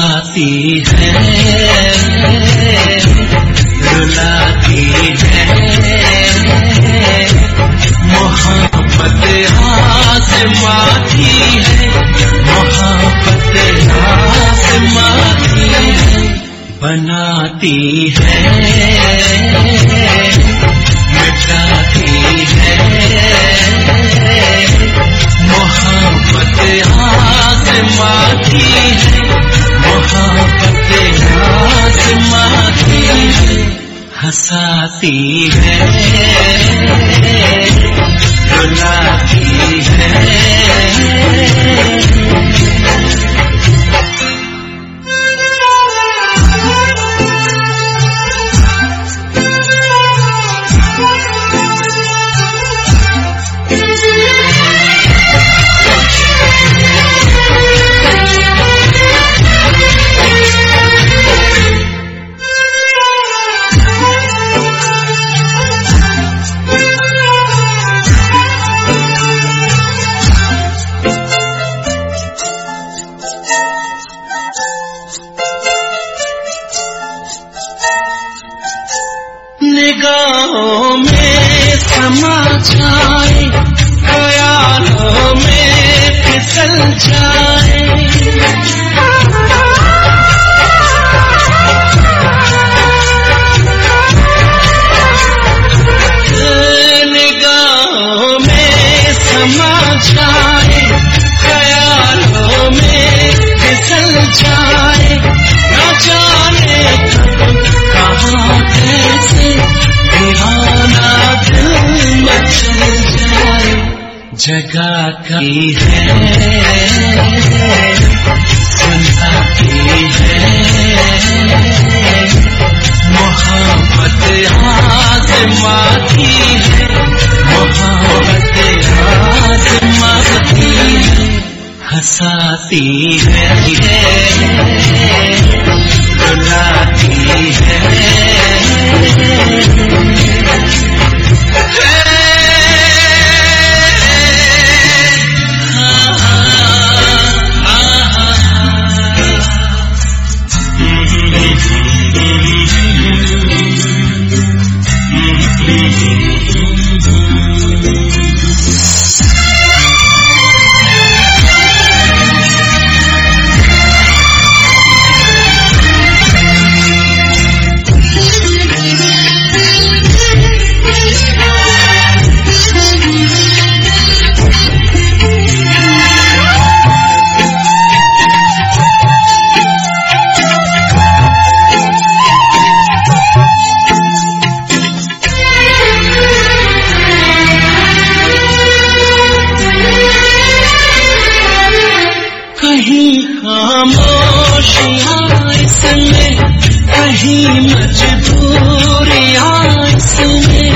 हंसाती है, रुलाती है, मोहब्बत आसमां की है, मोहब्बत आसमां की है, बनाती है, मिटाती है, मोहब्बत आसमां की है, मोहब्बत आसमां की है, हंसाती है, रुलाती है। निगाहों में समा जाए, ख्यालों में फिसल जाए, निगाहों में समा जाए, ख्यालों में फिसल जाए, न जाने कहाँ कैसे दीवाना दिल मचल जाए, जगा की है, सुनाती है, मोहब्बत आसमां की है, मोहब्बत आसमां की है, हंसाती है, रुलाती है। खामोशियाँ इसमें, कहीं मजबूरियाँ इसमें,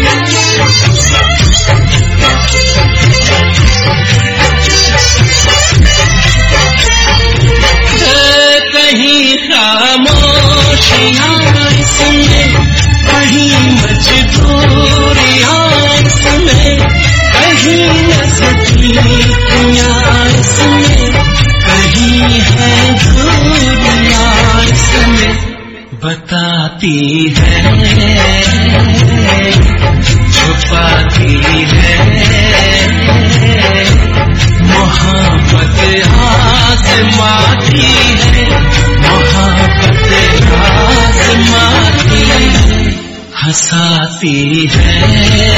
कहीं खामोशियाँ इसमें, कहीं मजबूरियाँ इसमें, कहीं नज़दीकियाँ इसमें, कहीं है दूरियाँ इसमें, बताती है, छुपाती है, मोहब्बत आसमां की है, मोहब्बत आसमां की है, हंसाती है,